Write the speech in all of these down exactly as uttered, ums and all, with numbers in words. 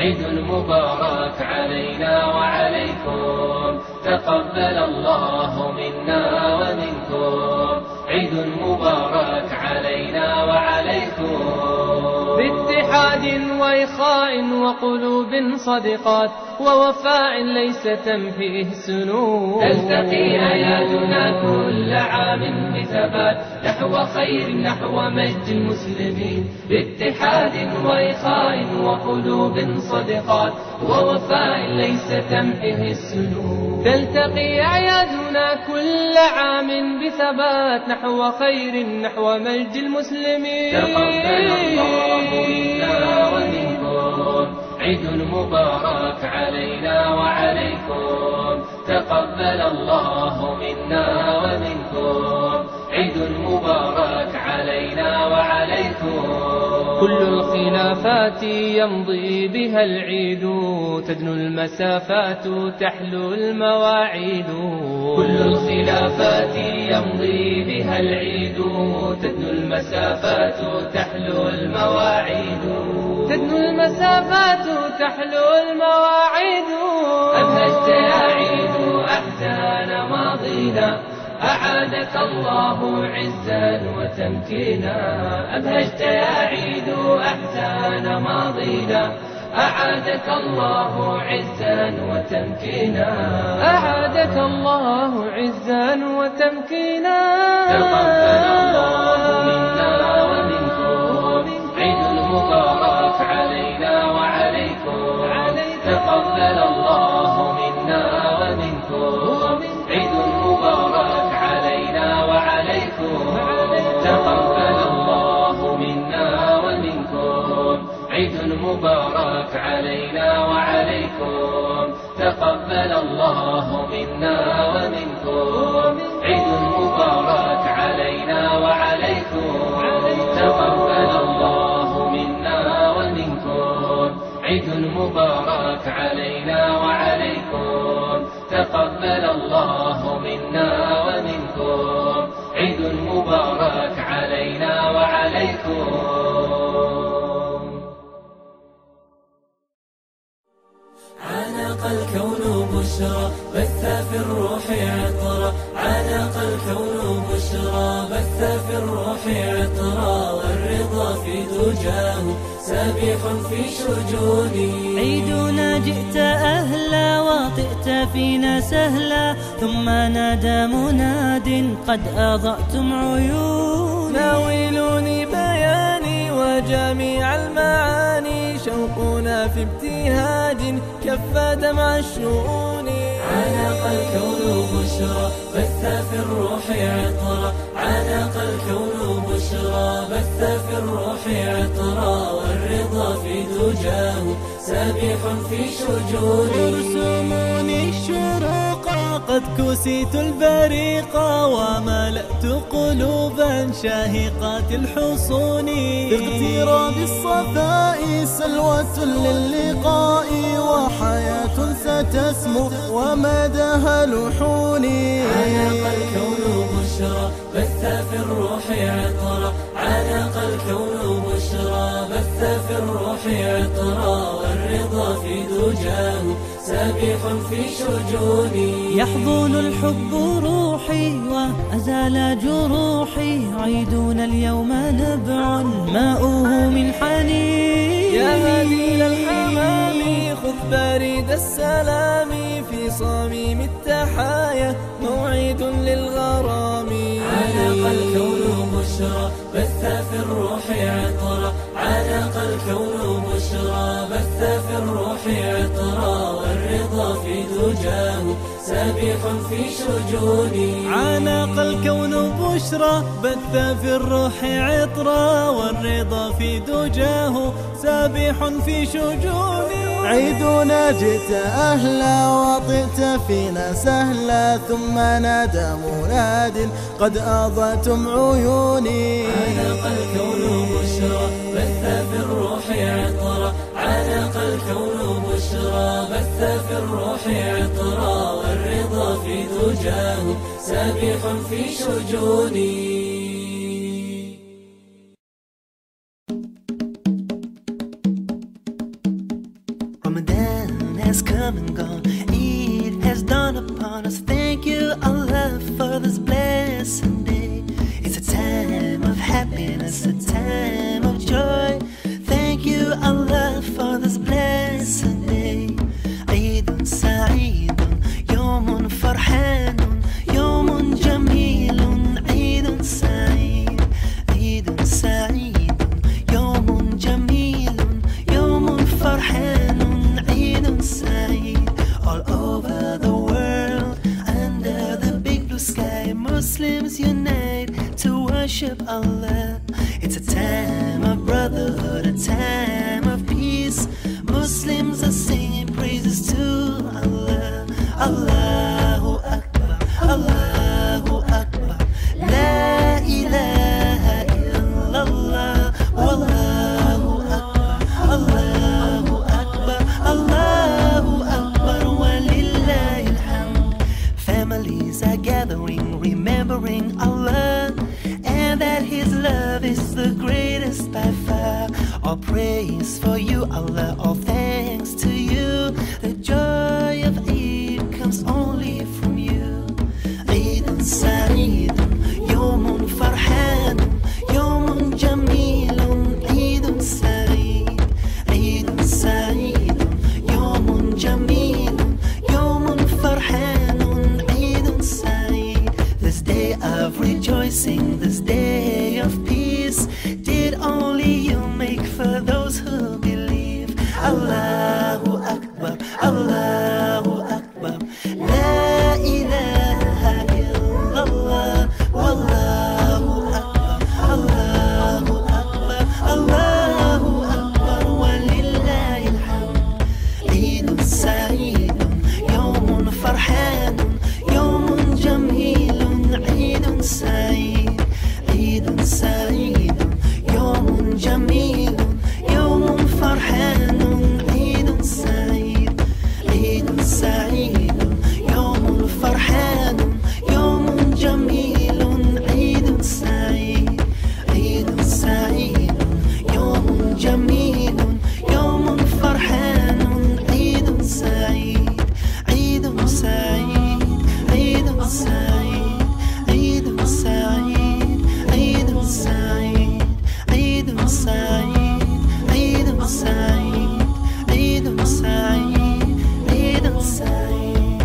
عيد مبارك علينا وعليكم، تقبل الله منا ومنكم. عيد مبارك علينا وعليكم. باتحاد وإخاء وقلوب صدقات ووفاء ليس تنفيه السنون، تلتقي أيادنا كل عام بثبات نحو خير نحو مجد المسلمين. باتحاد وإخاء وقلوب صدقات ووفاء ليس تنفيه السنون، تلتقي أعيادنا كل عام بثبات نحو خير نحو مجد المسلمين. تقبل الله منا ومنكم، عيد مبارك علينا وعليكم. تقبل الله منا ومنكم، عيد مبارك علينا وعليكم. كل الخلافات يمضي بها العيد، تدنو المسافات تحلو المواعيد. كل الخلافات يمضي بها العيد، تدنو المسافات تحلو المواعيد. تدنو المسافات تحلو المواعيد. أبهجت يا عيد أحزان ماضينا، أعادك الله عزا وتمكينا. أبهجت يا عيد أحزان ماضينا، أعادك الله عزا وتمكينا. أعادك الله عزا وتمكينا. تقبل الله منا ومنكم، عيد مبارك علينا وعليكم. تقبل الله منا ومنكم، عيد مبارك علينا وعليكم. تقبل الله منا ومنكم، عيد مبارك علينا وعليكم. تقبل الله منا ومنكم، عيد مبارك علينا وعليكم. تقبل الله منا ومنكم، عيد مبارك علينا وعليكم. تقبل الله منا ومنكم، عيد مبارك علينا وعليكم. عانق الكون بشرى بث في الروح عطرا، عانق الكون بشرى بث في الروح عطرا، والرضا في دجاه سابح في شجوني. عيدنا جئت أهلا وطئت فينا سهلا، ثم نادى مناد قد أضأتم عيوني. ناولوني بياني وجميع المعاني، شوقنا في ابتهاج كف دمع الشؤون. عانق الكون بشرى بث في الروح عطرا، عانق الكون بشرى بث في الروح عطرا، والرضا في دجاه سابح في شجوني. ارسموني الشروق قد كسيت البريق، وملأت قلوبا شاهقات الحصون. باغتراب الصفاء سلوة للقاء، وحياة ستسمو ومدها لحوني. عانق الكون بشرى بث في الروح عطرا، عانق الكون بشرى بث في الروح عطرا، والرضا في دجاه سابح في شجوني. يحضن الحب روحي وأزال جروحي، عيدنا اليوم نبع ماؤه من حنين. يا هديل الحمام خذ بريد السلام، في صميم التحايا موعد للغرام. عانق الكون بشرى بث في الروح عطرا، عانق الكون بشرى بث في الروح عطرا، والرضا في دجاه سابح في شجوني. عانق الكون بشرى بث في الروح عطرا، والرضا في دجاه سابح في شجوني. عيدنا جئت أهلا وطئت فينا سهلا، ثم نادى مناد قد أضأتم عيوني. عانق الكون بشرى بث في الروح عطرا، عانق الكون بشرى بث في الروح عطرا، والرضا في دجاه سابح في شجوني. has come and gone, it has dawned upon us. Thank you, Allah, for this blessed day. It's a time of happiness, a time of joy. Thank you, Allah, for this blessed day. عيد سعيد يوم فرحان يوم جميل. عيد سعيد عيد سعيد يوم جميل يوم فرحان عيد سعيد. All over the world under the big blue sky, Muslims unite to worship Allah. It's a time of brotherhood, a time of peace. Muslims are singing praises to Allah. Allahu Akbar, Allahu Akbar, La ilaha illallah, Wallahu Akbar, Allahu Akbar, Allahu Akbar, Walillahil hamd. Families are gathering, remembering Allah, and that His love is the greatest by far. All praise for you, Allah, all thanks to you. The joy of Eid comes only from you. Eid سعيد يوم فرحان يوم جميل. عيد سعيد عيد سعيد يوم جميل يوم فرحان عيد سعيد. This day of rejoicing, this day of peace, did only you make for those who believe. Allahu Akbar, Allahu Akbar, La ilaha illallah, Wallahu Akbar, Allahu Akbar, Allahu Akbar, Walillahil hamd. Eid سعيد يوم فرحان يوم جميل. عيد سعيد عيد سعيد يوم جميل يوم فرحان عيد سعيد عيد سعيد يوم فرحان يوم جميل. عيد سعيد عيد سعيد يوم جميل يوم فرحان عيد سعيد عيد سعيد عيد سعيد عيد سعيد عيد سعيد عيد سعيد عيد سعيد عيد سعيد عيد سعيد.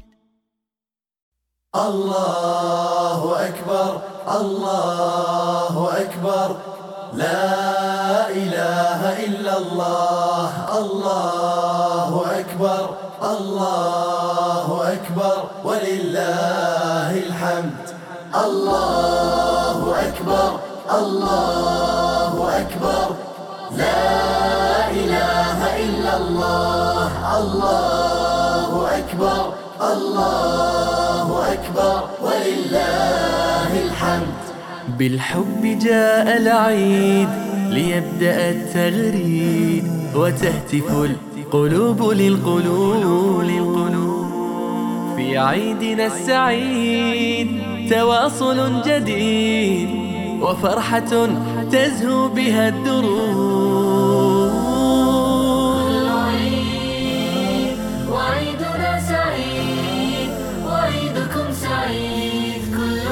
الله أكبر الله أكبر لا إله إلا الله. الله أكبر الله أكبر ولله الحمد. الله أكبر الله أكبر لا إله إلا الله. الله أكبر الله أكبر ولله الحمد. بالحب جاء العيد ليبدأ التغريد وتهتف القلوب للقلوب. في عيدنا السعيد تواصل جديد وفرحة تزهو بها الدروب. كل عيد وعيدنا سعيد وعيدكم سعيد. كل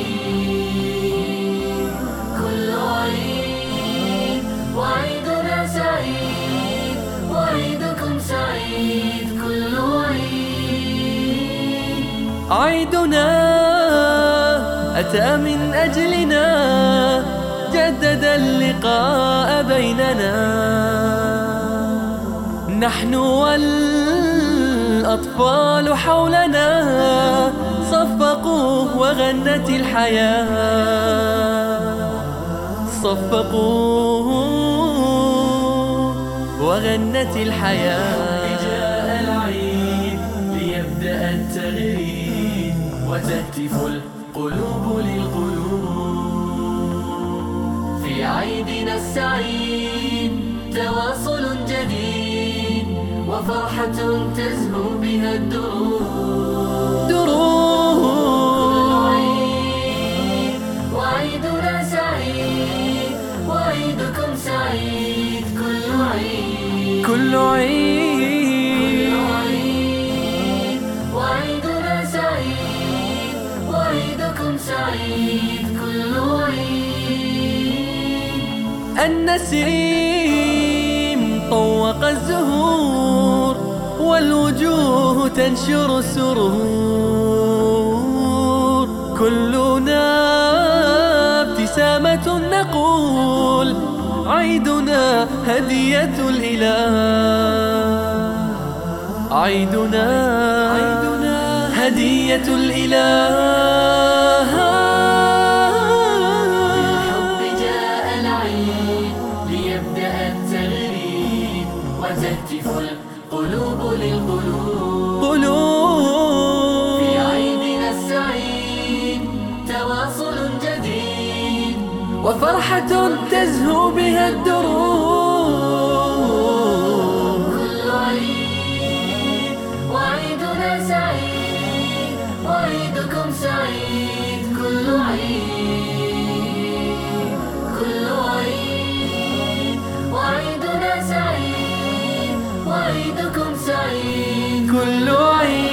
عيد كل عيد وعيدنا سعيد وعيدكم سعيد. كل عيد عيدنا أتى من أجلنا جدد اللقاء بيننا. نحن والأطفال حولنا صفقوا وغنت الحياة. صفقوا وغنت الحياة. جاء العيد ليبدأ التغريد وتهتف القلوب للقلوب. في عيدنا السعيد تواصل جديد وفرحة تزهو بها الدروب. دروب كل عيد وعيدنا سعيد وعيدكم سعيد. كل عيد كل عيد النسيم طوق الزهور والوجوه تنشر السرور. كلنا ابتسامة نقول عيدنا هدية الإله، عيدنا هدية الإله. بالحب جاء العيد ليبدأ التغريد وتهتف القلوب للقلوب. قلوب في عيدنا السعيد تواصل جديد وفرحة تزهو بها الدروب. كل عيد وعيدنا سعيد وعيدكم سعيد. كل عيد كل عيد وعيدنا سعيد وعيدكم سعيد. كل عيد